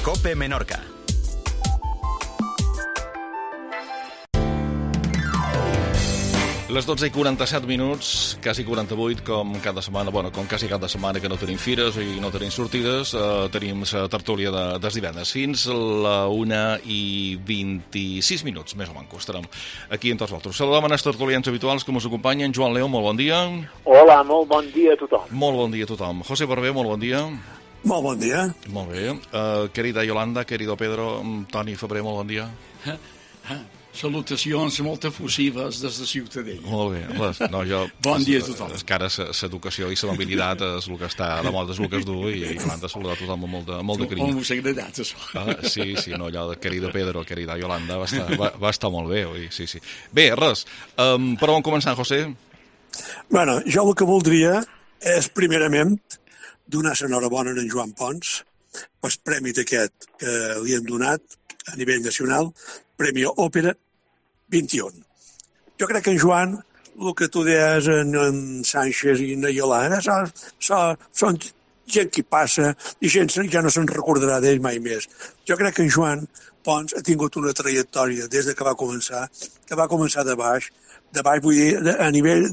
COPE Menorca. Les 12:47, quasi 48, com cada setmana, com quasi cada setmana que no tenim fires i no tenim sortides, tenim la tertúlia de divendres. Fins a la 1:26, més o menys, estarem aquí amb tots vosaltres. Saludem els tertulians habituals que ens acompanyen. Joan León, molt bon dia. Hola, molt bon dia a tothom. Molt bon dia a tothom. José Barber, molt bon dia. Molt bon dia. Molt bé. Querida Yolanda, querido Pedro, Toni Febrer, molt bon dia. Salutacions molt efusives des de Ciutadella. Molt bé. Bon dia a tothom. És que ara l'educació i l'amabilitat és el que està de moda, és el que es du, i Yolanda saludar a tothom amb molt de carinyo. Com us ha agradat, això? Sí, no, allò de querido Pedro, querida Yolanda, va estar molt bé, oi? Sí. Bé, res, per on començar, José? Bueno, jo el que voldria és, primerament, donar l'enhorabona a en Joan Pons pel premi aquest que li hem donat a nivell nacional, Premi Òpera 21. Jo crec que en Joan, el que tu deies en Sánchez i en Yolanda, són gent que passa i gent ja no se'n recordarà d'ell mai més. Jo crec que en Joan Pons ha tingut una trajectòria des que va començar de baix, vull dir, a nivell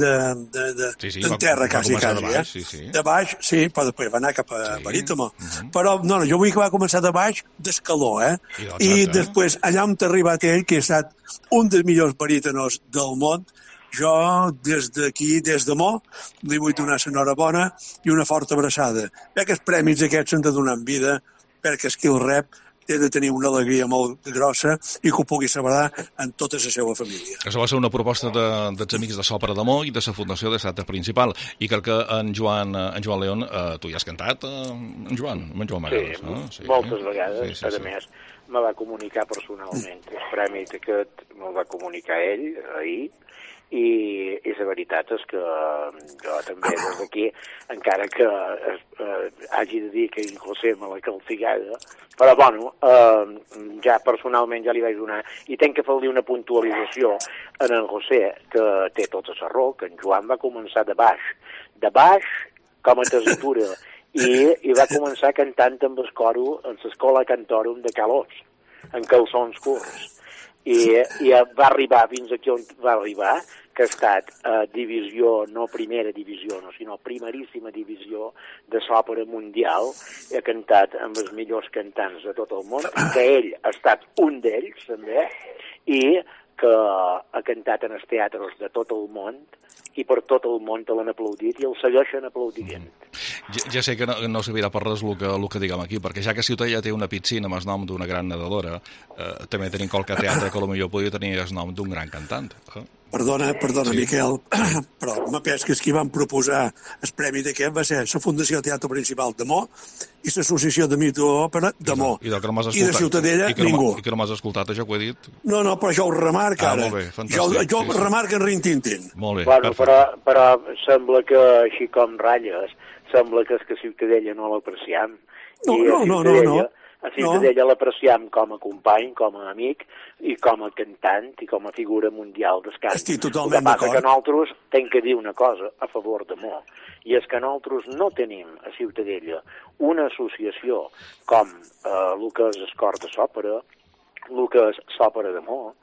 de terra, quasi. De baix, sí, però després va anar cap a Barítomo. Però, no, jo vull que va començar de baix, d'escaló, I després, allà on ha arribat ell, que ha estat un dels millors barítonos del món, jo, des d'aquí, des de Mo, li vull donar l'enhorabona i una forta abraçada. Perquè els premis aquests s'han de donar en vida, perquè el qui el rep té de tenir una alegria molt grossa i que ho pugui celebrar en tota la seva família. Això va ser una proposta dels amics de l'Òpera de Mo i de la Fundació de Teatre Principal. I crec que en Joan León, tu hi has cantat, en Joan Magades, no? Sí, moltes vegades. Sí. A més, me va comunicar personalment el premi aquest, me'l va comunicar ell ahir, i la veritat és que jo també des d'aquí, encara que hagi de dir que en José me l'ha calcigada, però bueno, ja personalment ja li vaig donar, i tenc que fer-li una puntualització en José, que té tota la raó, que en Joan va començar de baix com a tessitura, i va començar cantant amb el coro en l'Escola Cantorum de Calós, en calçons curts, i va arribar fins aquí on va arribar, que ha estat divisió, no primera divisió, sinó primeríssima divisió de l'òpera mundial, ha cantat amb els millors cantants de tot el món, que ell ha estat un d'ells, també, i que ha cantat en els teatres de tot el món, i per tot el món te l'han aplaudit i el segueixen aplaudint. Ja sé que no servirà per res el que diguem aquí, perquè ja que Ciutadella té una piscina amb el nom d'una gran nedadora, també tenim qualque teatre que potser podria tenir el nom d'un gran cantant. Perdona, sí. Miquel, però m'ha pes que els qui van proposar el premi d'aquest va ser la Fundació Teatre Principal de Mo i l'Associació d'Amics de l'Òpera de Mo. I de Ciutadella, ningú. I que no m'has escoltat, això que ho he dit? No, però jo ho remarco ara. Molt bé, fantàstic. Jo ho remarco en rintintín. Molt bé, bueno, però sembla que, així com ratlles, sembla que és que Ciutadella no l'apreciam. No. A Ciutadella l'apreciam com a company, com a amic, i com a cantant, i com a figura mundial d'escant. Estic totalment d'acord. Que nosaltres tenc que dir una cosa a favor de Mo, i és que nosaltres no tenim a Ciutadella una associació com el que és el Cor de l'Òpera, el que és l'Òpera de Mo,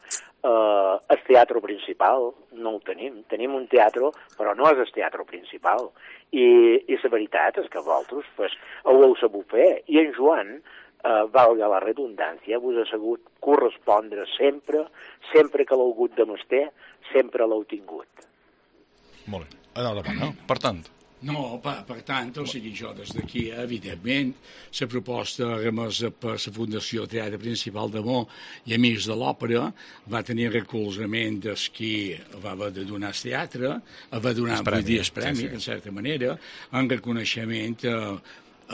el teatre principal, no el tenim. Tenim un teatre, però no és el teatre principal. I la veritat és que vosaltres ho heu sabut fer. I en Joan, valga la redundància, vos ha sabut correspondre sempre que l'heu hagut de menester, sempre l'heu tingut. Molt bé. Enhorabona, per tant. No, per tant, o sigui, jo des d'aquí, evidentment, la proposta remesa per la Fundació Teatre Principal de Mo i Amics de l'Òpera va tenir recolzament des qui va haver de donar el teatre, va donar, vull dir, el premi, en certa manera, en reconeixement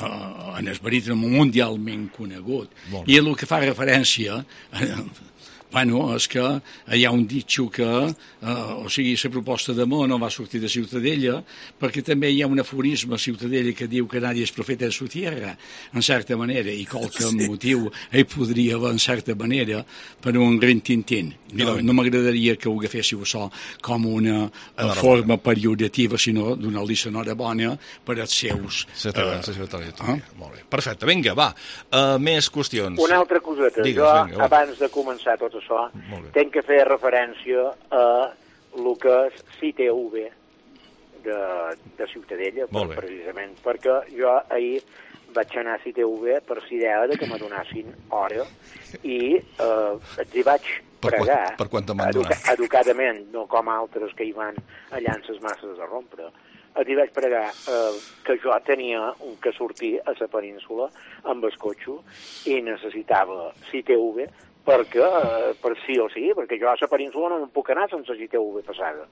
en el baríton mundialment conegut. I el que fa referència Bueno, és que hi ha un ditxo que, o sigui, la proposta de Mo no va sortir de Ciutadella, perquè també hi ha un aforisme a Ciutadella que diu que nadie és profeta de su tierra, en certa manera, i qualque motiu hi podria haver, en certa manera, per un rintintín. No m'agradaria que ho agaféssiu això com una forma pejorativa, sinó donar-li l'enhorabona per als seus... Molt bé. Perfecte, vinga, va. Més qüestions. Una altra coseta. Abans de començar tot això, tenc que fer referència a el que és CITV de Ciutadella, precisament, perquè jo ahir vaig anar a CITV per l'idea que me donessin hora i els hi vaig pregar, educadament, no com altres que hi van allà en les masses a rompre, els hi vaig pregar que jo tenia que sortir a la península amb el cotxe i necessitava CITV perquè, per sí o sí, perquè jo a la península no em puc anar sense CITV passada.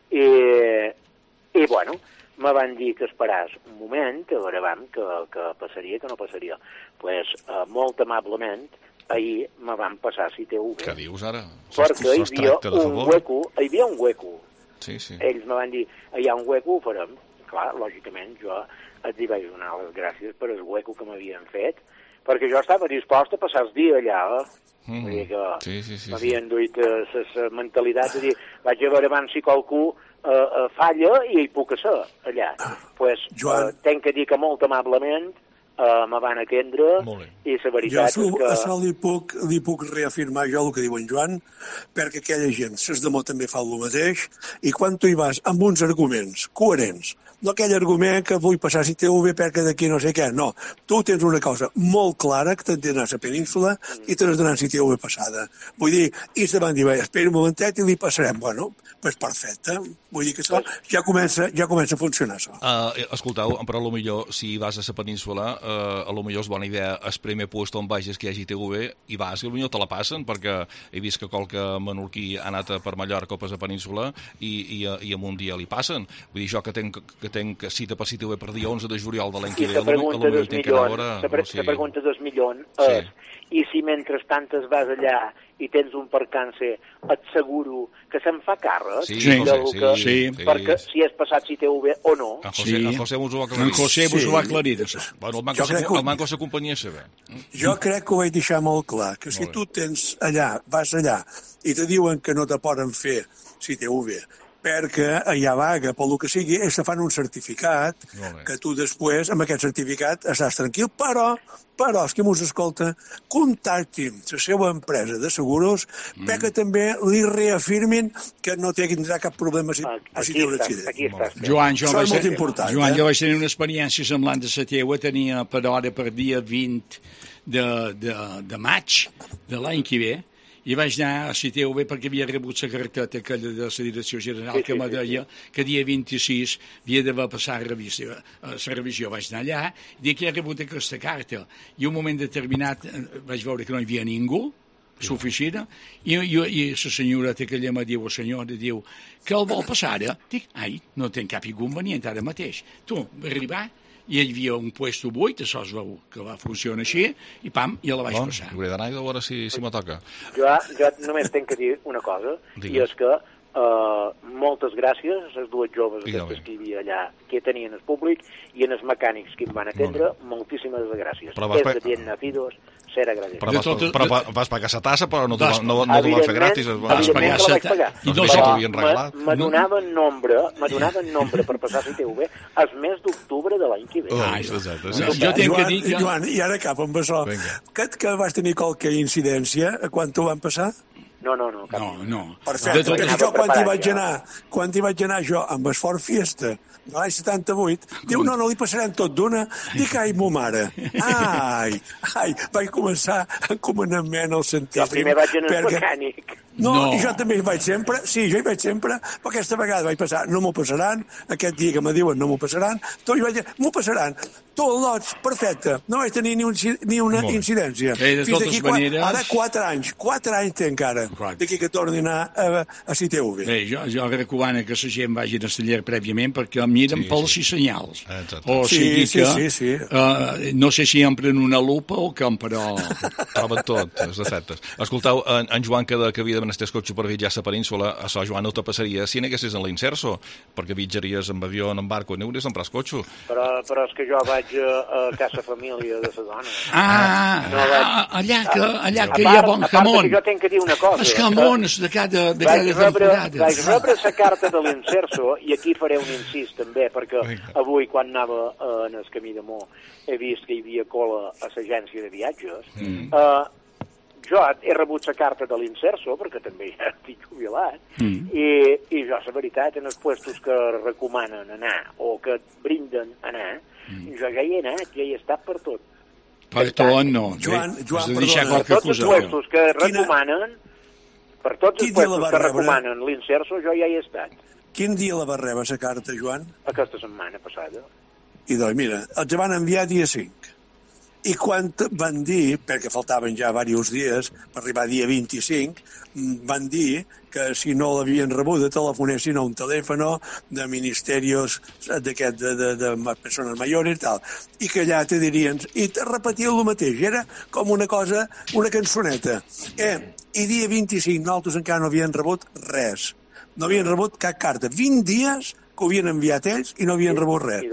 I bueno, me van dir que esperàs un moment, a veure que passaria, que no passaria. Pues, molt amablement, ahir me van passar CITV. Què dius ara? Perquè hi havia un hueco. Sí. Ells me van dir, hi ha un hueco, ho farem. Clar, lògicament, jo els hi vaig donar les gràcies per el hueco que m'havien fet, perquè jo estava dispost a passar el dia allà, Vull dir que m'havien duit la mentalitat de dir, vaig a veure abans si qualcú falla i hi puc ser allà. Pues, tenc que dir que molt amablement me van atendre i la veritat és que... Això li puc reafirmar jo el que diu en Joan, perquè aquella gent, ses de Mo també fa el mateix, i quan tu hi vas amb uns arguments coherents, no aquell argument que vull passar a CITV perquè d'aquí no sé què, no. Tu tens una cosa molt clara que t'han d'anar a la península i t'has d'anar a CITV passada. Vull dir, i se van dir, espera un momentet i li passarem. Bueno, doncs perfecte. Vull dir que això ja comença a funcionar, això. Escolteu, però potser si vas a la península, potser és bona idea el primer lloc on vagis que hi hagi TV i vas, i potser te la passen, perquè he vist que qualque menorquí ha anat per Mallorca o per la península i en un dia li passen. Vull dir, jo que tenc cita per CITV per dia 11 de juliol de l'any que ve, potser tinc que anar a veure... La pregunta del milió és, i si mentrestant es vas allà i tens un percance, et seguro que se'n fa càrrec? Sí. Perquè si has passat CITV o no... En José vos ho ha aclarit. En José vos ho ha aclarit. Bueno, el manco la companyia saber. Jo crec que ho vaig deixar molt clar, que si tu tens allà, vas allà, i te diuen que no te poden fer CITV, perquè hi ha vaga, pel que sigui, ells te fan un certificat que tu després, amb aquest certificat, estàs tranquil, però els que mos escolta, contactin la seva empresa de seguros perquè també li reafirmin que no tindrà cap problema si té un accident. Joan, jo vaig tenir una experiència semblant de la teua, tenia per hora per dia 20 de maig de l'any que ve, i vaig anar a CITV perquè havia rebut la carteta aquella de la Direcció General que me deia que dia 26 havia d'haver passat la revisió. Vaig anar allà, dic que he rebut aquesta carta, i un moment determinat vaig veure que no hi havia ningú a l'oficina, i la senyoreta aquella me diu, diu, que el vol passar ara? Dic, no tenc cap inconvenient ara mateix. Tu, arribar, i hi havia un puesto buit, això es veu que va funcionar així, i pam, ja la vaig passar. Hauré d'anar a veure si me toca. Jo només tenc que dir una cosa, i és que moltes gràcies a les dues joves aquestes que hi havia allà, que tenien el públic, i en els mecànics que em van atendre, moltíssimes gràcies. És de bien nacidos, ser agradecidos. Però vas pagar la tassa, però no t'ho van fer gratis. Evidentment que la vaig pagar. Me donaven nombre per passar a CITV el mes d'octubre de l'any que ve. Jo tinc que dir... Joan, i ara cap amb això. Que vas tenir qualque incidència quan t'ho van passar? No. Perfecte, perquè jo quan hi vaig anar jo amb el Ford Fiesta de l'any 78, diu, no li passarem tot d'una, dic, ai, mo mare, vaig començar encomanament al centíssim. Jo primer vaig anar al mecànic. No, i jo també hi vaig sempre, sí, jo hi vaig sempre, però aquesta vegada vaig passar, no m'ho passaran, aquest dia que me diuen no m'ho passaran, tot hi vaig dir, m'ho passaran, tot lots, perfecte, no vaig tenir ni una incidència. De totes maneres... Ara 4 anys té encara, d'aquí que tornin a CITV. Bé, jo recomano que la gent vagi a taller prèviament perquè miren pels i senyals. O sigui que, no sé si empren una lupa o com, però... Troben tot, els defectes. Escoltau, en Joan, que havia de menester el cotxe per viatjar a la península, això, Joan, no te passaria si n'haguessis en l'Inserso, perquè viatjaries amb avió, en barco, i n'hauries d'emprar el cotxe. Però és que jo vaig a casa família de la dona. Allà que hi ha bon jamón. Jo tenc que dir una cosa. Els jamons de cada temporada. Vaig rebre la carta de l'Inserso, i aquí faré un incís també, perquè avui, quan anava en el camí de Mó, he vist que hi havia cola a l'agència de viatges. Jo he rebut la carta de l'Inserso, perquè també ja estic jubilat, i jo, la veritat, en els puestos que recomanen anar o que et brinden anar, jo ja hi he anat, ja hi he estat per tot. Per tot no. Joan, perdona, per tots els puestos que recomanen, per tots els puestos que recomanen l'Inserso, jo ja hi he estat. Quin dia la va rebre, la carta, Joan? Aquesta setmana passada. I doncs, mira, els van enviar dia 5. I quan van dir, perquè faltaven ja diversos dies per arribar dia 25, van dir que si no l'havien rebut telefonessin a un telèfon de ministerios de persones mayores i tal, i que allà te dirien, i te repetien el mateix, era com una cosa, una cançoneta. I dia 25 nosaltres encara no havien rebut res, no havien rebut cap carta, 20 dies que ho havien enviat ells i no havien rebut res.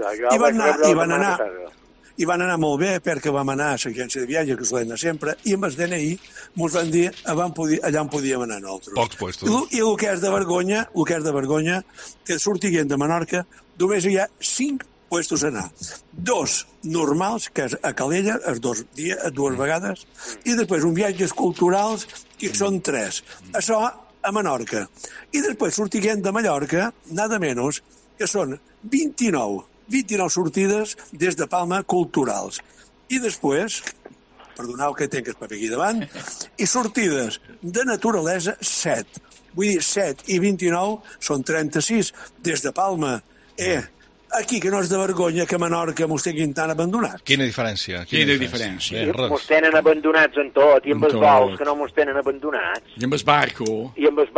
I van anar molt bé perquè vam anar a l'agència de viatge, que solem anar sempre, i amb el DNI ens van dir allà on podíem anar nosaltres. Pocs puestos. I el que és de vergonya, que sortiguem de Menorca, només hi ha 5 puestos a anar. 2 normals, que és a Calella, dues vegades, i després uns viatges culturals, que són 3. Això a Menorca. I després sortiguem de Mallorca, nada menys, que són 29 sortides des de Palma culturals. I després, perdoneu que tinc el paper aquí davant, i sortides de naturalesa 7. Vull dir, 7 i 29 són 36 des de Palma. Aquí, que no és de vergonya que a Menorca mos tinguin tan abandonats. Quina diferència. Mos tenen abandonats en tot, i amb els vols que no mos tenen abandonats. I amb el barco.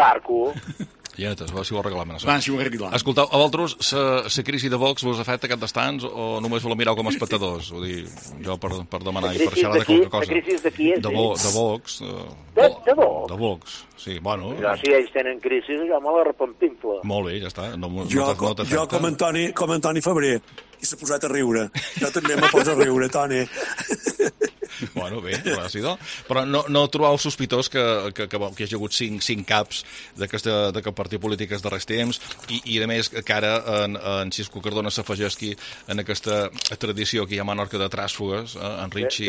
Ja, si ho arreglam. Si ho arreglam. Escoltau, a vosaltres, la crisi de Vox vos afecta aquest destans o només voleu mirar com a espectadors? Vull dir, jo per demanar i per xerrar de qualque cosa. La crisi de qui és? De Vox. De Vox? De Vox, sí, bueno. Jo, si ells tenen crisi, jo me la repentinfla. Molt bé, ja està. Jo com Antoni Febrer, i s'ha posat a riure. Jo també me poso a riure, Toni. Bueno, bé, però no trobeu sospitós que hi hagi hagut 5 caps d'aquest partit polític els darrers temps i a més que ara en Xisco Cardona s'afegeixi en aquesta tradició que hi ha a Menorca de tràsfugues, en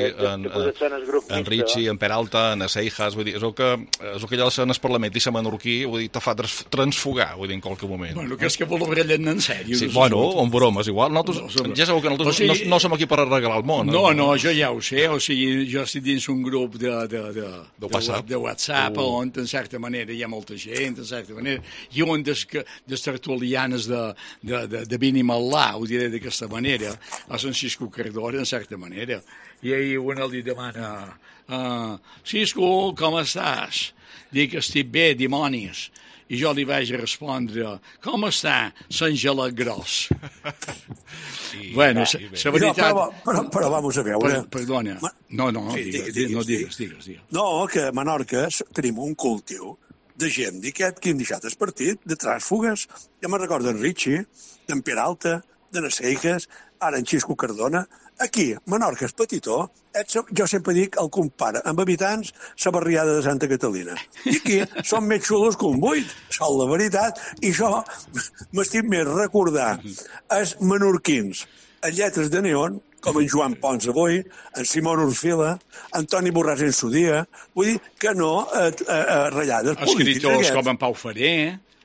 Ritchie, en Peralta, en Seijas, vull dir, és el que allò de el Parlament i ser menorquí, vull dir, te fa transfugar, vull dir, en qualque moment. Bueno, que és que vol brellen en sèrio. Sí, bueno, en bromes, igual. Ja sabeu que nosaltres no som aquí per arreglar el món. No, jo ja ho sé, o sigui, jo estic dins un grup de WhatsApp on, en certa manera, hi ha molta gent, en certa manera, i on des tertulianes de Vini Malà, ho diré d'aquesta manera, a Francisco Cardona, en certa manera. I ahir una li demana, Cisco, com estàs? Dic, estic bé, dimonis. I jo li vaig respondre, com està Sant Gelat Gros? Bueno, la veritat... Però vamos a veure... Perdona. No, digues. No, que a Menorca tenim un cultiu de gent d'aquest que hem deixat el partit, de tràsfugues. Jo me'n recordo d'en Ritchie, d'en Peralta, de Seijas, ara en Xisco Cardona. Aquí, Menorca és petitó, jo sempre dic, el compara amb habitants, la barriada de Santa Catalina. I aquí són més xulos que un buit, són la veritat, i jo m'estic més recordar els menorquins en lletres de neon, com en Joan Pons avui, en Simón Orfila, Antoni Borràs en su dia, vull dir que no ratllades polítiques. Escriptors com en Pau Ferrer,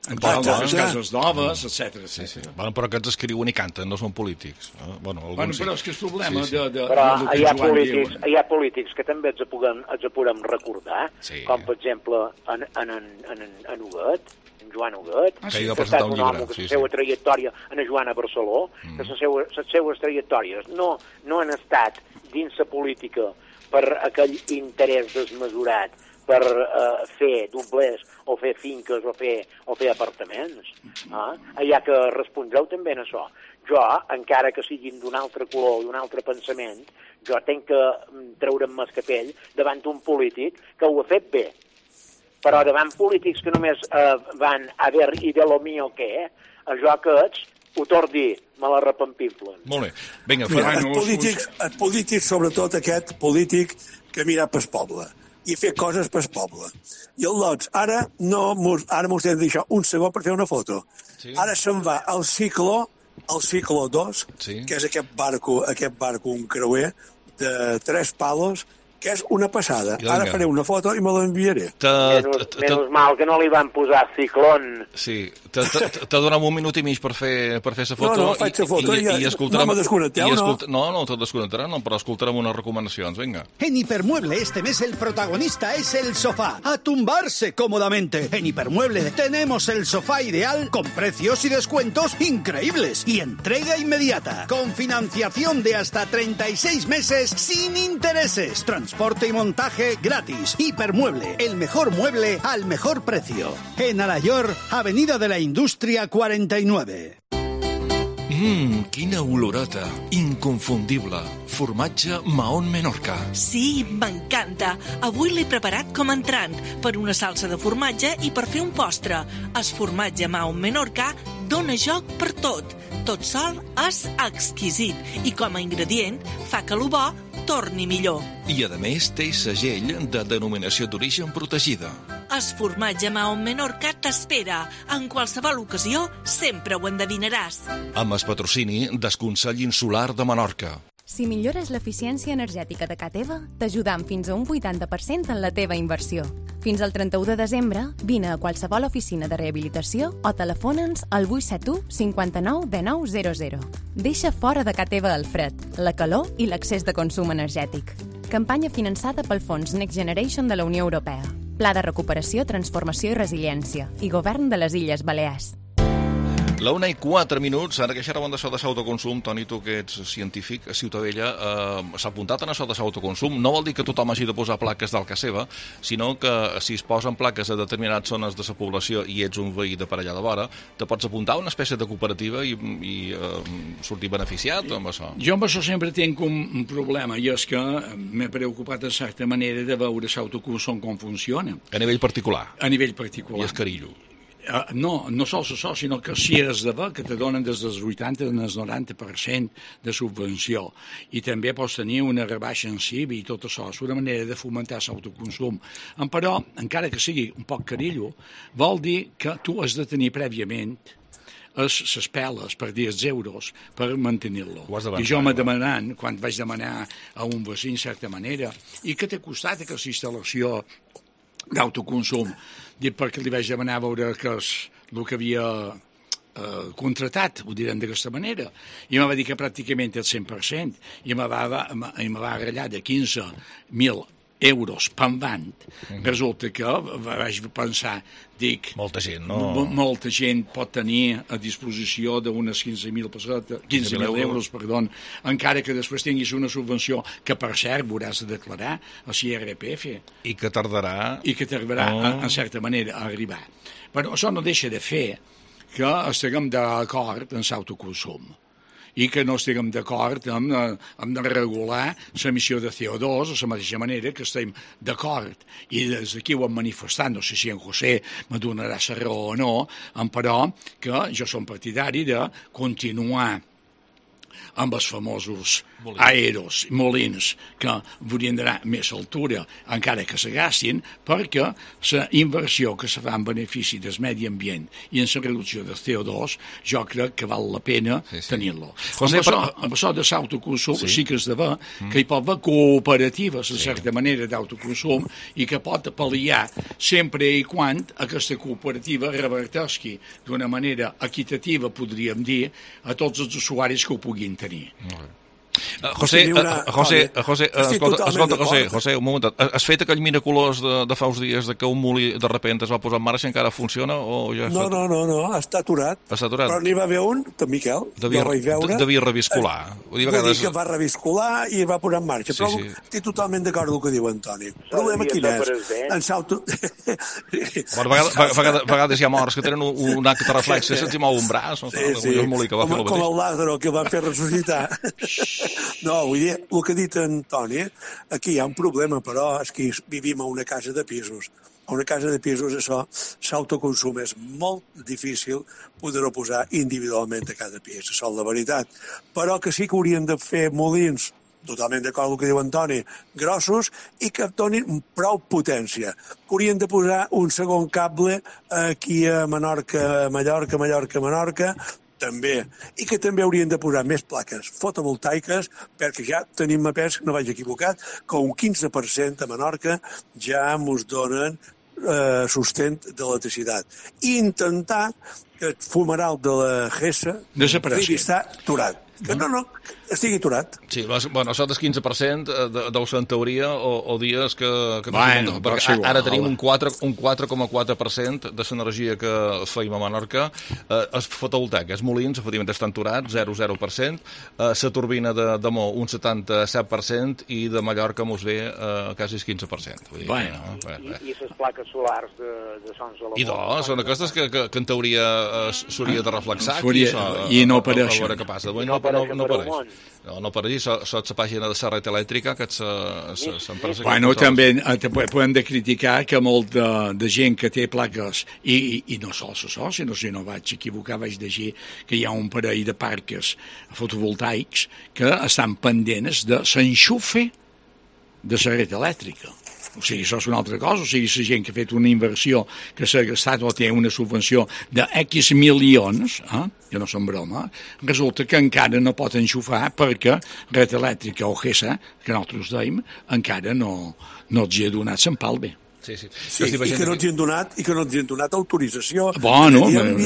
entrar a les cases noves, etc. Sí. Bueno, però aquests escriuen i canten, no són polítics. Bueno, però és que és problema de... Però hi ha polítics que també ens podem recordar, com per exemple en Huguet, en Joan Huguet, que ha estat un home que la seva trajectòria en Joan a Barceló, que les seues trajectòries no han estat dins la política per aquell interès desmesurat per fer doblers o fer finques o fer apartaments. Hi ha que respondreu també en això. Jo, encara que siguin d'un altre color, d'un altre pensament, jo tenc que treure'm el capell davant d'un polític que ho ha fet bé. Però davant polítics que només van a ver i de lo mío que jo aquests ho tordi, me la repampinflen. Molt bé. Vinga, els polítics, sobretot aquest polític que mira pel poble i fer coses pel poble. I el Lots, ara mos hem de deixar un segon per fer una foto. Sí. Ara se'n va al Ciclo 2, que és aquest barco, un creuer de 3 palos, que és una passada. Ara faré una foto i me l'enviaré. Menys mal que no li van posar Ciclón. Sí, t'ha donat un minut i mig per fer la foto. No, faig la foto i no me desconnecteu, no? No te desconnectarà, però escoltarem unes recomanacions, venga. En Hipermueble este mes el protagonista es el sofá. A tumbarse cómodamente. En Hipermueble tenemos el sofá ideal con precios y descuentos increíbles y entrega inmediata. Con financiación de hasta 36 meses sin intereses. Transporte y montaje gratis. Hipermueble, el mejor mueble al mejor precio. En Alayor, Avenida de la Indústria 49. Quina olorota. Inconfundible. Formatge Mahón Menorca. Sí, m'encanta. Avui l'he preparat com a entrant, per una salsa de formatge i per fer un postre. El formatge Mahón Menorca dona joc per tot. Tot sol és exquisit i com a ingredient fa que lo bo torni millor. I, a més, té segell de denominació d'origen protegida. El formatge Mahón Menorca t'espera. En qualsevol ocasió, sempre ho endevinaràs. Amb el patrocini del Consell Insular de Menorca. Si millores l'eficiència energètica de Cateva, t'ajudam fins a un 80% en la teva inversió. Fins al 31 de desembre, vine a qualsevol oficina de rehabilitació o telefona'ns al 871 59 1900. Deixa fora de Cateva el fred, la calor i l'excés de consum energètic. Campanya finançada pel Fons Next Generation de la Unió Europea. Pla de recuperació, transformació i resiliència. I Govern de les Illes Balears. La 1:04, ara que xerràvem d'això de l'autoconsum, Toni, tu que ets científic, a Ciutadella s'ha apuntat en això de l'autoconsum. No vol dir que tothom hagi de posar plaques del casa seva, sinó que si es posen plaques a determinades zones de la població i ets un veí de per allà de vora, te pots apuntar a una espècie de cooperativa i sortir beneficiat amb això. Jo amb això sempre tinc un problema, i és que m'he preocupat en certa manera de veure l'autoconsum com funciona. A nivell particular? A nivell particular. I escarillo? No sols això, sinó que si és de que te donen des del 80 al 90% de subvenció i també pots tenir una rebaixa en CIB i tot això, és una manera de fomentar l'autoconsum. Però, encara que sigui un poc carillo, vol dir que tu has de tenir prèviament les peles per 10 euros per mantenir-lo. I jo m'he demanat, quan vaig demanar a un vecí, en certa manera, i que t'ha costat aquesta instal·lació d'autoconsum, dit perquè li vaig demanar a veure què és el que havia contratat, ho direm d'aquesta manera, i em va dir que pràcticament el 100%, i me va ratllar de 15.000 euros pendant. Resulta que vaig pensar, dic... Molta gent, no? Molta gent pot tenir a disposició d'unes 15.000 euros, encara que després tinguis una subvenció que, per cert, hauràs de declarar a l'IRPF. I que tardarà... en certa manera, a arribar. Però això no deixa de fer que estiguem d'acord en l'autoconsum i que no estiguem d'acord amb regular l'emissió de CO2 de la mateixa manera que estem d'acord. I des d'aquí ho hem manifestat, no sé si en José me donarà la raó o no, però que jo som partidari de continuar amb els famosos aeros, molins, que haurien d'anar més altura, encara que se gastin, perquè la inversió que se fa en benefici del medi ambient i en la reducció del CO2, jo crec que val la pena tenir-lo. Amb això de l'autoconsum sí que és de ver que hi pot haver cooperatives, en certa manera, d'autoconsum i que pot pal·liar sempre i quan aquesta cooperativa reverteixi d'una manera equitativa, podríem dir, a tots els usuaris que ho puguin tenir. José, un moment. Has fet aquell miraculós de fa uns dies que un molí de repente es va posar en marxa, encara funciona? O ja no, està aturat. Però n'hi va haver un, de Miquel, devia reviscolar. Vull dir que va reviscolar i va posar en marxa. Però estic totalment d'acord amb el que diu Antoni. El problema quin és? A vegades hi ha morts que tenen un acte de reflex, se'ls mou un braç, com el Lázaro que va fer ressuscitar. No, vull dir, el que ha dit Antoni, aquí hi ha un problema, però és que vivim a una casa de pisos. A una casa de pisos, això, l'autoconsum és molt difícil poder-ho posar individualment a cada pis, això és la veritat. Però que sí que haurien de fer molins, totalment d'acord amb el que diu Antoni, grossos i que donin prou potència. Que haurien de posar un segon cable aquí a Mallorca, també, i que també haurien de posar més plaques fotovoltaiques, perquè ja tenim mapes, no vaig equivocat, que un 15% a Menorca ja ens donen sustent d'electricitat. I intentar que el fumeral de la GESA està aturat. Que no, estigui aturat. Sí, bueno, això del 15% deu ser en teoria o dies que perquè ara tenim un 4,4% de l'energia que feim a Menorca és fotovoltaica, els molins efectivament estan aturats, 0,0%, la turbina de Mo un 77% i de Mallorca mos ve quasi el 15%. I les plaques solars de Son Salomó? I són aquestes que en teoria s'hauria de reflexar i no apareixen. A veure què passa. No apareix, sota la pàgina de la red elèctrica, que és l'empresa... Bueno, també podem de criticar que molt de gent que té plaques, i no sols això, sinó si no vaig equivocar, vaig llegir que hi ha un parell de parques fotovoltaics que estan pendents de l'enxufe de la red elèctrica. O sigui, això és una altra cosa. O sigui, la gent que ha fet una inversió, que s'ha gastat o té una subvenció de X milions, que no són broma, resulta que encara no pot enxufar perquè Red Elèctrica o GESA, que nosaltres dèiem, encara no els ha donat l'empal bé. Sí, i que no ens hi han donat autorització. Bueno,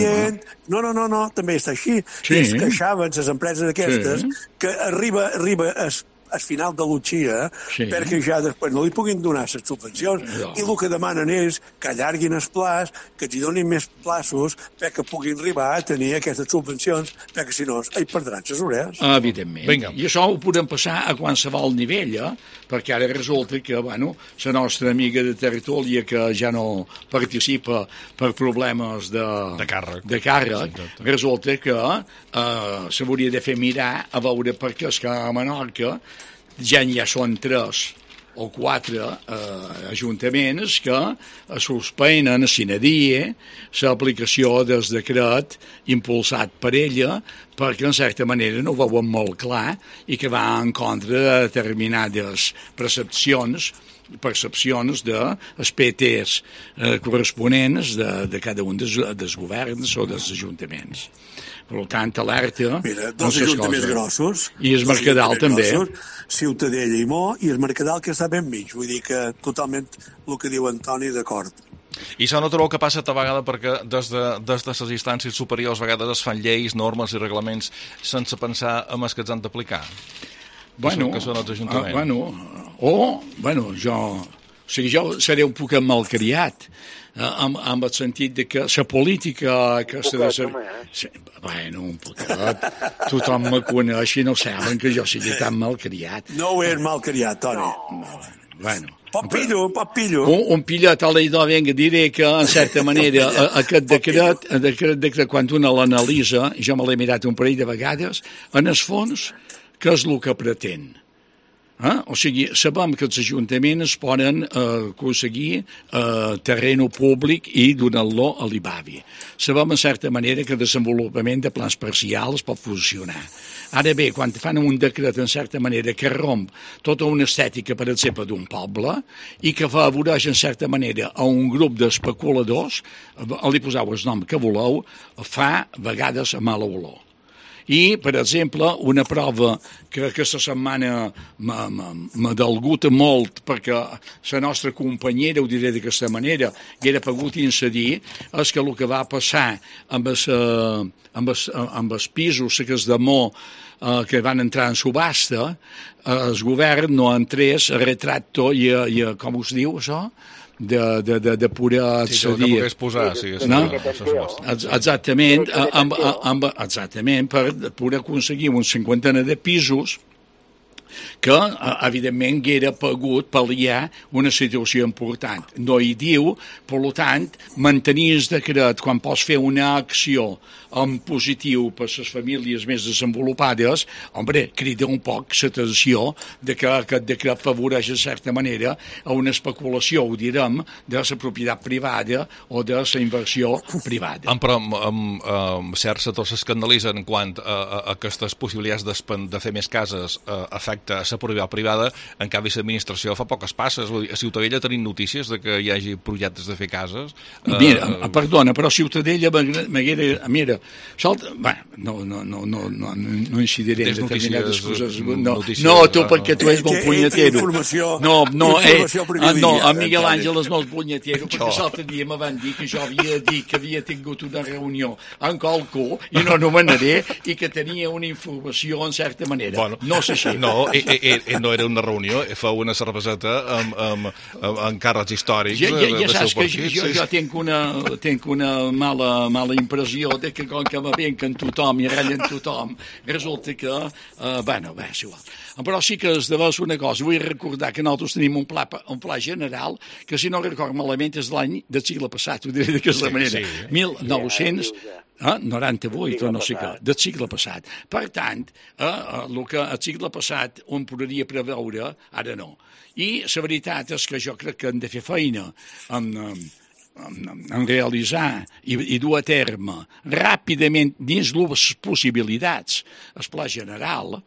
no, també està així. I es queixaven les empreses aquestes que arriba al final de l'utxia, perquè ja després no li puguin donar les subvencions, i el que demanen és que allarguin el plaç, que els donin més plaços perquè puguin arribar a tenir aquestes subvencions, perquè si no, hi perdran les orelles. Evidentment. I això ho podem passar a qualsevol nivell, perquè ara resulta que, la nostra amiga de Tertúlia, que ja no participa per problemes de càrrec, resulta que s'hauria de fer mirar a veure per què és que a Menorca ja són 3 o 4 ajuntaments que suspenen sine die l'aplicació del decret impulsat per ella, perquè en certa manera no ho veuen molt clar i que va en contra de determinades percepcions dels PTs corresponents de cada un dels governs o dels ajuntaments. Per tant, alerta... Mira, dos ajuntaments grossos... I el Mercadal també. Ciutadella i Mo, i el Mercadal que està ben mig. Vull dir que totalment el que diu Antoni, d'acord. I això no trobeu que passa a vegada perquè des de les instàncies superiors a vegades es fan lleis, normes i reglaments sense pensar en els que els han d'aplicar? Que són els ajuntaments. Jo seré un poc malcriat, amb el sentit de que la política aquesta un poquet, tothom me coneix i no saben que jo sigui tan malcriat. No ho és malcriat, Toni. Papillo. Un pilot a l'idò venga diré que, en certa manera, aquest decret, quan un l'analitza, jo me l'he mirat un parell de vegades, en el fons, què és el que pretén? O sigui, sabem que els ajuntaments poden aconseguir terreny públic i donar-lo a l'IBAVI. Sabem, en certa manera, que el desenvolupament de plans parcials pot funcionar. Ara bé, quan fan un decret, en certa manera, que romp tota una estètica, per exemple, d'un poble i que afavoreix, en certa manera, a un grup d'especuladors, li poseu el nom que voleu, fa vegades mala olor. I, per exemple, una prova que aquesta setmana m'ha delgut molt perquè la nostra companyera, ho diré d'aquesta manera, i era pogut incidir, és que el que va passar amb els pisos que que van entrar en subhasta, el govern no entrés a retracto i a com us diu això? de poder accedir. Sí, que pogués posar, sí, no? Exactament, exactament, per poder aconseguir un 50 de pisos que, evidentment, haguera pogut pal·liar una situació important. No hi diu, per tant, mantenir el decret quan pots fer una acció en positiu per les famílies més desenvolupades, home, crida un poc l'atenció de que aquest decret favoreix, de certa manera, a una especulació, ho direm, de la propietat privada o de la inversió privada. Però amb certs sectors s'escandalitzen quan aquestes possibilitats de fer més cases afecta a la propietat privada, en canvi l'administració fa poques passes. A Ciutadella tenim notícies de que hi hagi projectes de fer cases? Mira, perdona, però Ciutadella m'haguera... Mira, no incidiré en determinades coses. No, tu, perquè tu ets molt punyetero. No, a Miguel Àngel no és punyetero, perquè l'altre dia me van dir que jo havia dit que havia tingut una reunió amb qualcú, i no anomenaré, i que tenia una informació en certa manera. No és així. No, no era una reunió, fa una cerveseta amb càrrecs històrics. Ja saps que jo tinc una mala impressió de que com que m'avenquen tothom i ratllen tothom, resulta que, és igual. Però sí que es devés una cosa, vull recordar que nosaltres tenim un pla general que, si no record malament, és de l'any del segle passat, ho diré d'aquesta manera, 1998 o no sé què, del segle passat. Per tant, el que el segle passat on podria preveure, ara no. I la veritat és que jo crec que hem de fer feina en realitzar i dur a terme ràpidament dins les possibilitats el pla general,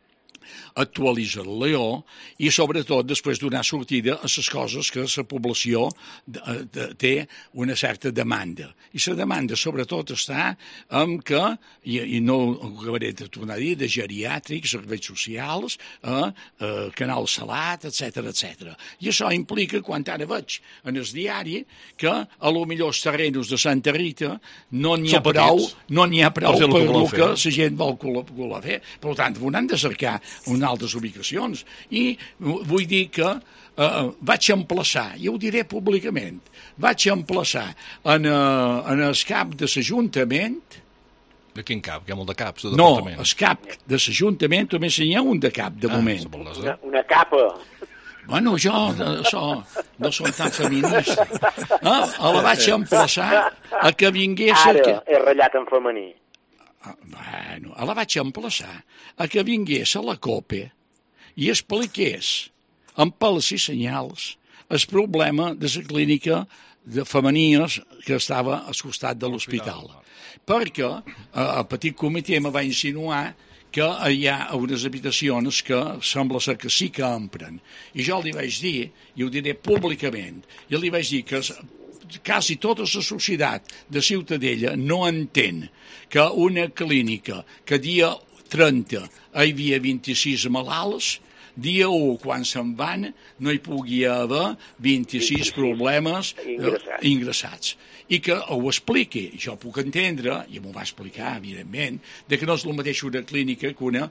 actualitzar-lo i, sobretot, després donar sortida a les coses que la població té una certa demanda. I la demanda, sobretot, està en que, i no ho acabaré de tornar a dir, de geriàtrics, serveis socials, canal salat, etc. I això implica, quan ara veig en el diari, que a lo millor els terrenys de Santa Rita no n'hi ha prou per el que la gent vol fer. Per tant, han de cercar unes altres ubicacions. I vull dir que vaig emplaçar, i ho diré públicament, vaig emplaçar en el cap de l'Ajuntament. De quin cap? Hi ha molt de caps, de no, departament. El cap de l'Ajuntament només n'hi ha un de cap, de moment. Una capa. Bueno, jo no som tan feminista. La vaig emplaçar a que vingués... Ara he ratllat en femení. Bueno, la vaig emplaçar a que vingués a la COPE i expliqués amb pals i senyals el problema de la clínica de femenies que estava al costat de l'hospital. Perquè el petit comitè me va insinuar que hi ha unes habitacions que sembla ser que sí que empren. I jo li vaig dir, i ho diré públicament, i li vaig dir que quasi tota la societat de Ciutadella no entén que una clínica que dia 30 hi havia 26 malalts, dia 1, quan se'n van, no hi pugui haver 26 problemes ingressats. I que ho expliqui. Jo puc entendre, i m'ho va explicar, evidentment, de que no és el mateix una clínica que un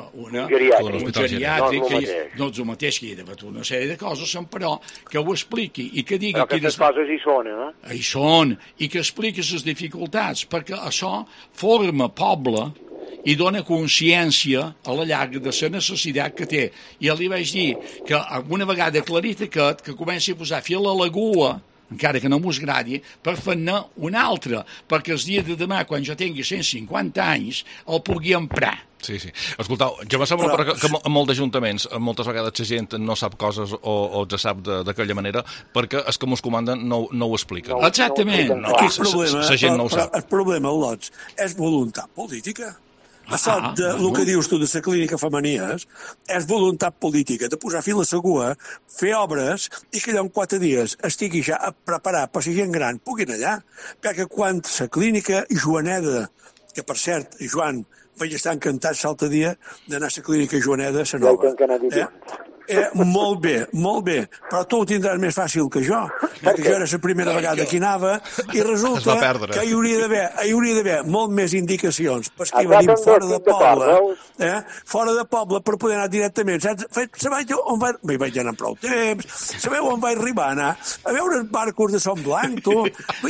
geriàtric, no és el mateix, que hi ha d'haver una sèrie de coses, però que ho expliqui i que digui... Però aquestes coses hi són, Hi són, i que expliqui les dificultats, perquè això forma poble i dona consciència a la llarga de la necessitat que té. I li vaig dir que una vegada aclarit aquest, que comenci a posar fil a l'aigua encara que no m'ho agradi, per fer-ne una altra, perquè el dia de demà, quan jo tingui 150 anys, el pugui emprar. Sí. Escoltau, jo me sembla que en molts ajuntaments, moltes vegades la gent no sap coses o ja sap d'aquella manera perquè els que mos comanden no ho expliquen. Exactament. La gent no ho sap. El problema, Lots, és voluntat política. Això el que dius tu de la clínica femenies és voluntat política de posar fil a l'agulla, fer obres i que allà en 4 dies estigui ja preparat per la gent gran puguin allà. Perquè quan la clínica Joaneda, que per cert, Joan, vaig estar encantat l'altre dia d'anar a la clínica Joaneda a la Nova. Molt bé, però tu ho tindràs més fàcil que jo, perquè jo era la primera vegada que hi anava i resulta que hi hauria d'haver molt més indicacions per qui venim fora de poble per poder anar directament. Sabeu on vaig anar prou temps? Sabeu on vaig arribar a anar? A veure els barcos de Son Blanc, tu?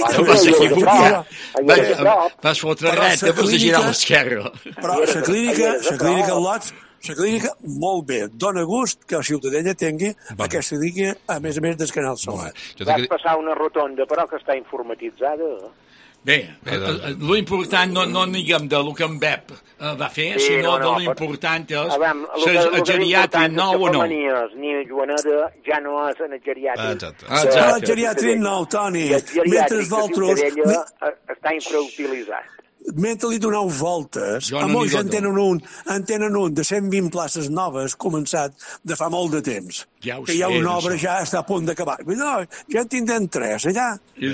Vas fotre dreta, vas girar a l'esquerra. Però la clínica Lots, la clínica, molt bé. Dóna gust que la ciutadella tingui aquesta clínica, a més del Canal Solar. Vas passar una rotonda, però que està informatitzada. Bé, l'important no diguem de lo que en Bep va fer, sinó de l'important és el geriàtric nou o no. Ni Joaneda ja no és en el geriàtric. El geriàtric nou, Toni. Mentre vosaltres... Està infrautilitzat. Mentre li doneu voltes, a molts en tenen un de 120 places noves començat de fa molt de temps. Que hi ha una obra ja està a punt d'acabar. No, ja en tindrem 3 allà.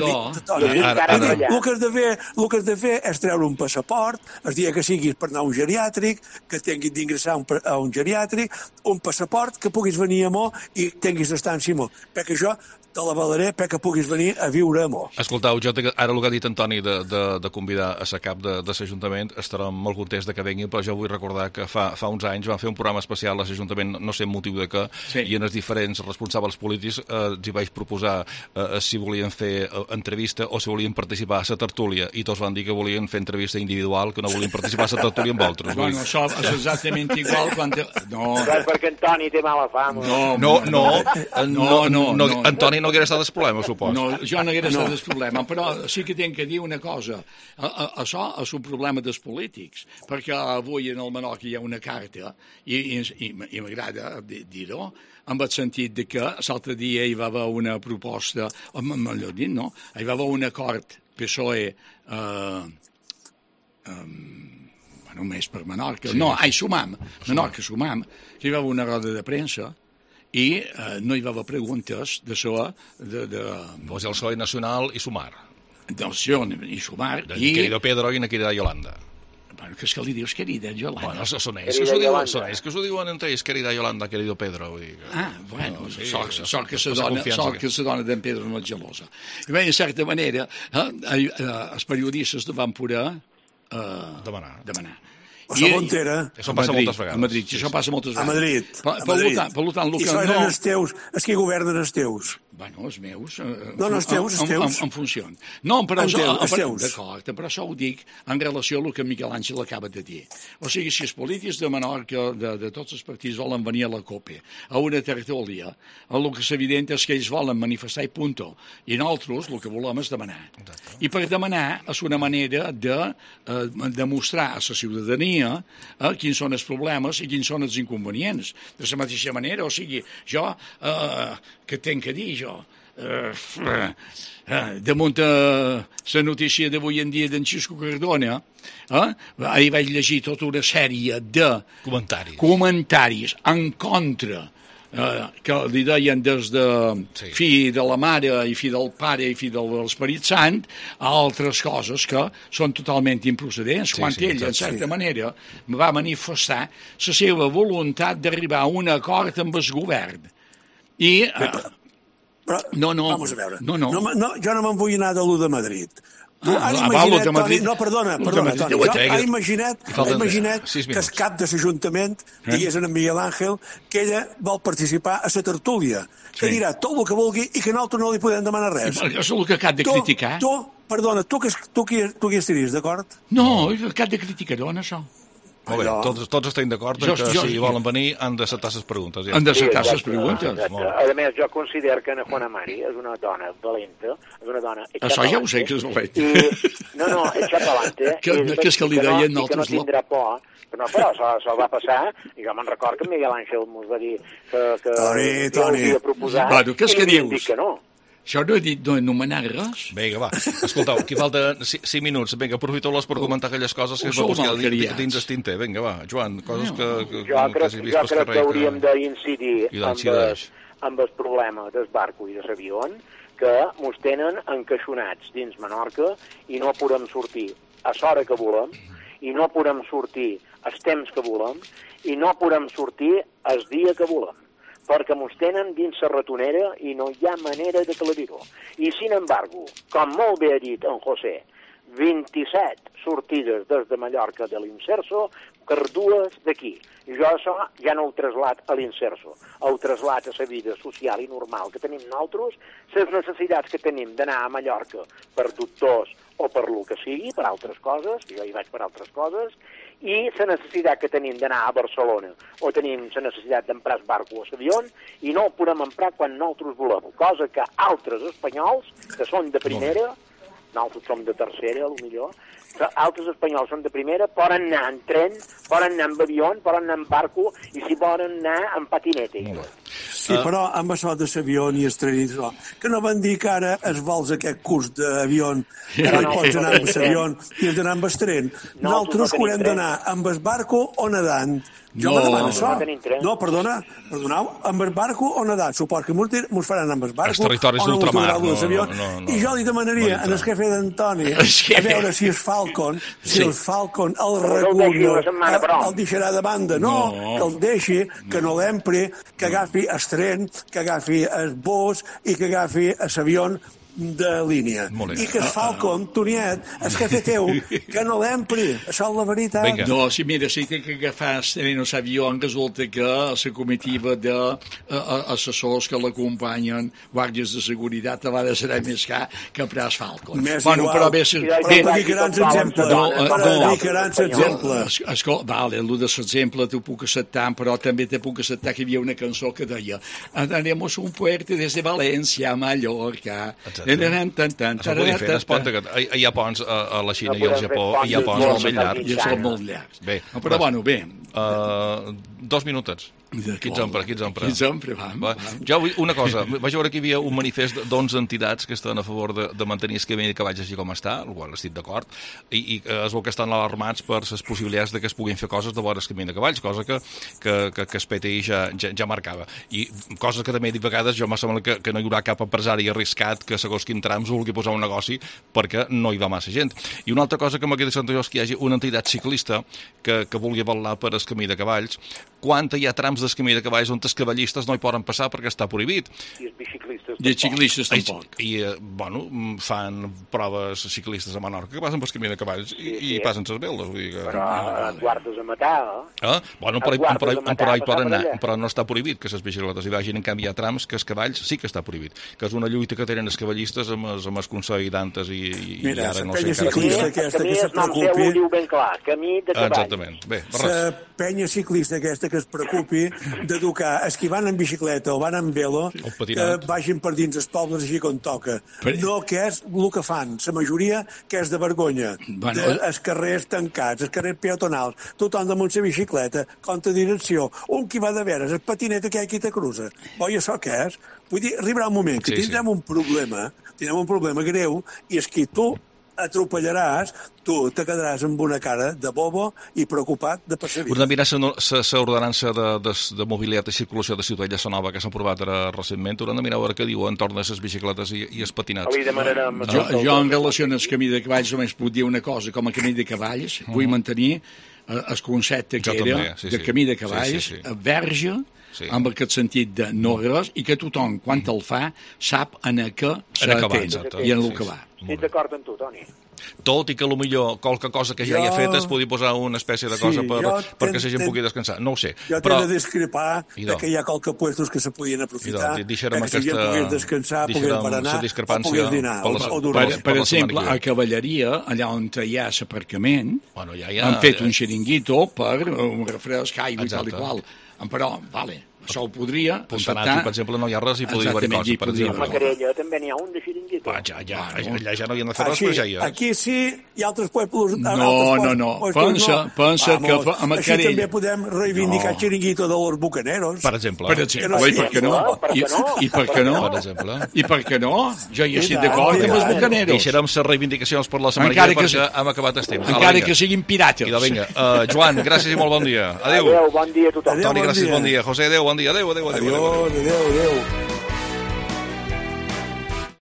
El que has de fer és treure un passaport, el dia que siguis per anar a un geriàtric, que tinguis d'ingressar a un geriàtric, un passaport que puguis venir a Mo i tinguis d'estància a Mo. Perquè jo te la valeré perquè puguis venir a viure a Mo. Escoltau, ara el que ha dit Antoni de convidar a la cap de l'Ajuntament, estarem molt contents que vengui, però jo vull recordar que fa uns anys van fer un programa especial a l'Ajuntament, no sé el motiu de què, i en els diferents responsables polítics els hi vaig proposar si volien fer entrevista o si volien participar a la tertúlia, i tots van dir que volien fer entrevista individual, que no volien participar a la tertúlia amb altres. Bueno, això és exactament igual quan... No. Perquè Antoni té mala fama. No, Antoni no hauria estat el problema, suposo. No, jo no hauria estat el problema, però sí que tinc que dir una cosa. Això és un problema dels polítics, perquè avui en el Menorca hi ha una carta, i m'agrada dir-ho, amb el sentit de que l'altre dia hi va haver una proposta, millor dit, no? Hi va haver un acord PSOE només per Menorca, Sumam, Menorca-Sumam, que hi va haver una roda de premsa, i no hi va haver preguntes de això... Pues el PSOE Nacional i Sumar. Del PSOE i Sumar. Querido Pedro i querida Yolanda. Bueno, que és que li dius querida Yolanda. Bueno, són ells que s'ho diuen entre ells, querida Yolanda, querido Pedro. Bueno, sort que la dona d'en Pedro no és gelosa. I bé, en certa manera, els periodistes van poder demanar. O a Montera. Això passa moltes vegades. A Madrid, això passa moltes vegades. A Madrid. Per tant, I això eren els teus, els que governen els teus. Bueno, els meus. No, els teus. En funció. No, però els teus. D'acord, però això ho dic en relació a el que Miquel Àngel acaba de dir. O sigui, si els polítics de Menorca, de tots els partits, volen venir a la COPE, a una tertúlia, el que és evident és que ells volen manifestar i punto. I nosaltres el que volem és demanar. I per demanar és una manera de demostrar a la ciutadania quins són els problemes i quins són els inconvenients. De la mateixa manera, o sigui, jo, que tinc que dir, jo, damunt la notícia d'avui en dia d'en Xisco Cardona, ahir vaig llegir tota una sèrie de comentaris en contra que li deien des de fill de la mare i fill del pare i fill de l'Esperit Sant a altres coses que són totalment improcedents, quan ell, en certa manera, va manifestar la seva voluntat d'arribar a un acord amb el govern. I... Vamos a veure. Jo no me'n vull anar de l'1 de Madrid. Perdona, Toni. He imaginat que el cap de l'Ajuntament digués en Miguel Ángel que ella vol participar a la tertúlia, que dirà tot el que vulgui i que nosaltres no li podem demanar res. És el que cap de criticar. Perdona, tu qui estaries, d'acord? No, el cap de criticar, dona, això. Molt bé, tots estem d'acord que si volen venir han d'acceptar les preguntes. Han d'acceptar les preguntes. A més, jo considero que na Juana Mari és una dona valenta, és una dona... Això ja ho sé, que és valenta. No, és xapalante. Que és que li deien altres... Que no tindrà por. Però se'l va passar, i jo me'n record que Miguel Àngel mos va dir que Toni, havia proposat... Bueno, què és que dius? Dic que no. Això no he dit d'anomenar res. Vinga, va. Escoltau, aquí falta 5 minuts. Vinga, aprofiteu-los per comentar aquelles coses que es va buscar dins el tinter. Vinga, va, Joan, coses que... Jo crec que hauríem d'incidir amb el problema del barco i de l'avió, que mos tenen encaixonats dins Menorca i no podem sortir a l'hora que volem, i no podem sortir els temps que volem, i no podem sortir el dia que volem, perquè mos tenen dins la ratonera i no hi ha manera d'aclarir-ho. I, sin embargo, com molt bé ha dit en José, 27 sortides des de Mallorca de l'Inserso per 2 d'aquí. I jo això ja no ho traslat a l'Inserso, ho traslat a la vida social i normal que tenim nosaltres, les necessitats que tenim d'anar a Mallorca per doctors o per lo que sigui, per altres coses, jo hi vaig per altres coses, i la necessitat que tenim d'anar a Barcelona o tenim la necessitat d'emprar el barco o l'avió i no ho podem emprar quan nosaltres volem, cosa que altres espanyols que són de primera, nosaltres som de tercera, millor, altres espanyols són de primera, poden anar en tren, poden anar en avió, poden anar en barco i si poden anar en patinete. Sí, però amb això de l'avió i el tren i això, que no van dir que ara es vols aquest curs d'avió, que ara pots anar amb l'avió i has d'anar amb el tren. Nosaltres haurem d'anar amb el barco o nedant. Jo me demano això. No, perdoneu, amb el barco o nedant. Supos que mos faran amb el barco els territoris d'ultramar. I jo li demanaria en el jefe d'Antoni a veure si el Falcon el recull, el deixarà de banda. No, que el deixi, que no l'empri, que agafi el tren, que agafi el bus i que agafi l'avió de línia. I que el Falcon, Toniet, el jefe teu, que no l'empri. Això és la veritat. Vinga. No, si mira, si té que agafar l'avió, resulta que la comitiva d'assessors que l'acompanyen, guàrdies de seguretat, a vegades serà més car que emprar el Falcon. Bueno, però bé... Però dedicaran exemples. Vale, el de l'exemple t'ho puc acceptar, però també te puc acceptar que hi havia una cançó que deia «Andaremos un puerto desde València a Mallorca». Això podria fer, es pot, hi ha ponts a la Xina i al Japó, hi ha ponts molt llargs. Bé, però bueno, bé. 2 minutets. Quins ompre, va. Jo vull una cosa, vaig veure que hi havia un manifest d'11 entitats que estan a favor de mantenir el camí de cavalls així com està, el qual estic d'acord, i es veu que estan alarmats per les possibilitats de que es puguin fer coses de vora el camí de cavalls, cosa que el PTI ja marcava. I coses que també he dit vegades, jo m'ha semblat que no hi haurà cap empresari arriscat que segons quin trams vulgui posar un negoci perquè no hi va massa gent. I una altra cosa que m'ha quedat és que hi hagi una entitat ciclista que vulgui avalar per el camí de cavalls, quan hi ha trams del camí de cavalls on els cavallistes no hi poden passar perquè està prohibit. I els biciclistes tampoc. I els ciclistes tampoc. I, fan proves ciclistes a Menorca que passen pel camí de cavalls i passen les veles. Vull dir que... Però et guardes a matar, però hi poden anar, però no està prohibit que les bicicletes hi vagin. En canvi, hi ha trams que els cavalls sí que està prohibit, que és una lluita que tenen els cavallistes amb els Consell d'Antes i ara no sé encara. Ciclista aquesta que se preocupi... Ho diu ben clar, camí de cavalls. Exactament. Bé, la penya ciclista aquesta que es preocupi d'educar els que van en bicicleta o van en velo que vagin per dins els pobles així com toca. No que és el que fan, la majoria que és de vergonya. Els carrers tancats, els carrers peatonals, tothom damunt la bicicleta, contra direcció, un qui va de veres, el patinet que hi ha aquí te cruza. I això què és? Vull dir, arribarà un moment que tindrem un problema greu i és que tu atropellaràs, tu te quedaràs amb una cara de bobo i preocupat de per sa vida. Hem de mirar l'ordenança de mobilitat i circulació de Ciutadella Nova que s'ha aprovat recentment. Haurem de mirar a veure què diu entorn de les bicicletes i els patinats. Jo en relació al camí de cavalls només puc dir una cosa, com a camí de cavalls vull mantenir el concepte que era de camí de cavalls, verge, amb aquest sentit de no res, i que tothom, quan el fa, sap en què s'atén i en el que va. Estic d'acord amb tu, Toni. Tot i que potser qualque cosa que ja hi ha feta es pugui posar una espècie de cosa perquè la gent pugui descansar. No ho sé. Jo t'he de discrepar que hi ha qualque puestos que se podien aprofitar, que la gent pogués descansar, pogués berenar o pogués dinar. Per exemple, a Cavalleria, allà on hi ha l'aparcament, han fet un xiringuito per un refresc, aigua i tal i qual. Però, això ho podria... Fontanars, per exemple, no hi ha res i podria haver coses, per exemple. A Macarella també n'hi ha un de xiringuito. Allà ja no hi han de fer res, però ja hi és. Aquí sí, i altres pueblos... No. Pensa que a Macarella... Així també podem reivindicar xiringuito de los bucaneros. Per exemple. I per què no? I per què no? Per exemple. I per què no? Jo hi estic d'acord amb els bucaneros. Deixarem les reivindicacions per la setmana perquè hem acabat el temps. Encara que siguin pirates. Vinga, Joan, gràcies i molt bon dia. Adéu. Adéu, bon dia a tothom. Toni, gràcies, bon dia. José, adéu, bon dia. Adéu. Adéu.